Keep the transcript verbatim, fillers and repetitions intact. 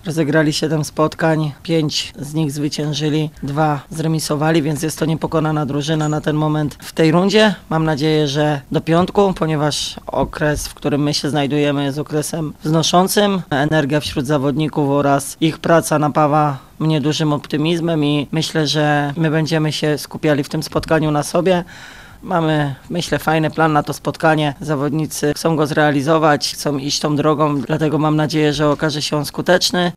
Rozegrali siedem spotkań, pięć z nich zwyciężyli, dwa zremisowali, więc jest to niepokonana drużyna na ten moment w tej rundzie. Mam nadzieję, że do piątku, ponieważ okres, w którym my się znajdujemy, jest okresem wznoszącym. Energia wśród zawodników oraz ich praca napawa mnie dużym optymizmem i myślę, że my będziemy się skupiali w tym spotkaniu na sobie. Mamy, myślę, fajny plan na to spotkanie. Zawodnicy chcą go zrealizować, chcą iść tą drogą, dlatego mam nadzieję, że okaże się on skuteczny.